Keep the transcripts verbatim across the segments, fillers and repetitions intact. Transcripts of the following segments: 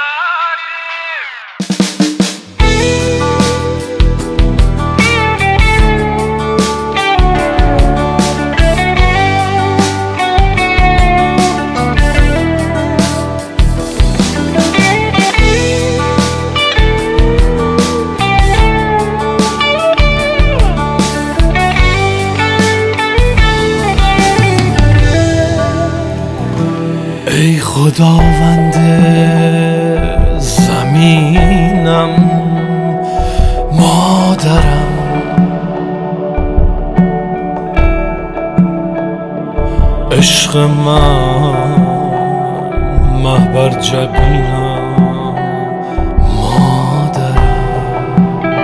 ای خداوند زمینم مادرم، عشق من محبر جبینم مادرم،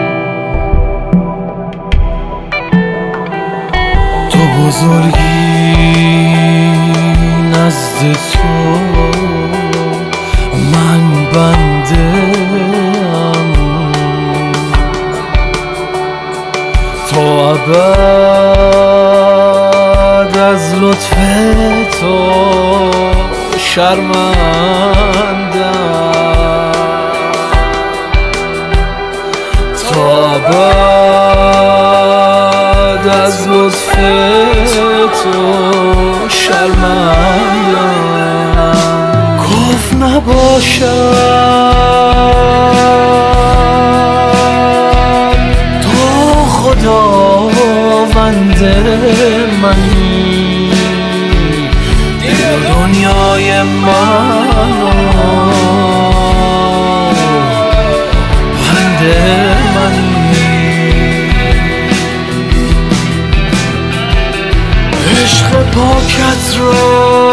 تو بزرگی نزد تو من بنده‌ام، تا ابد از لطف تو شرمنده‌ام، تا ابد از لطف تو شرمنده‌ام. کفر نباشم تو خداوند منی، دل و دنیای منو بنده منی، عشق پاکت را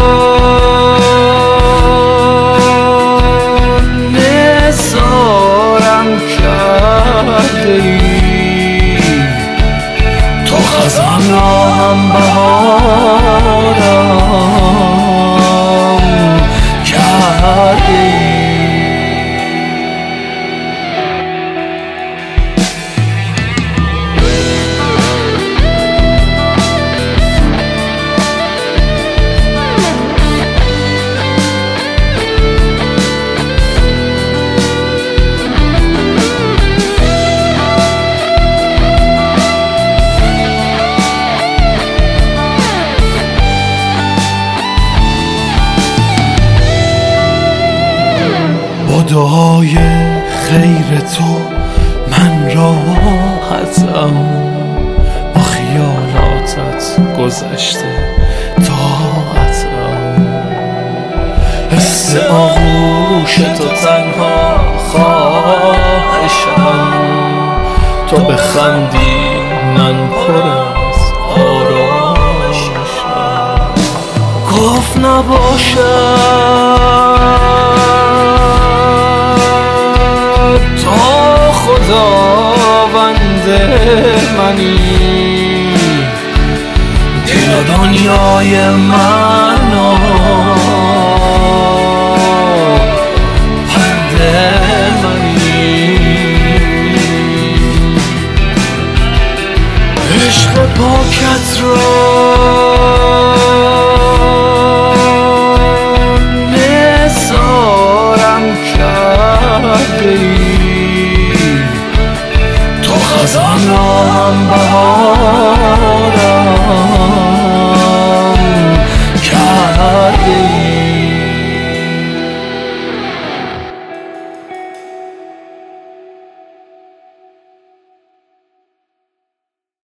نثارم کرده ای، تو خزان را هم بهارم کرده ای. با دعای خیر تو من راحتم، با خیالاتت گذشته طاعتم، حس آغوش تو تنها خواهشم، تو بخندی من پر از آرامشم. کفر نباشد تو خداوند منی، دل و دنیای منو بنده منی، عشق پاکت را نثارم کرده ای، تو خزان را هم بهار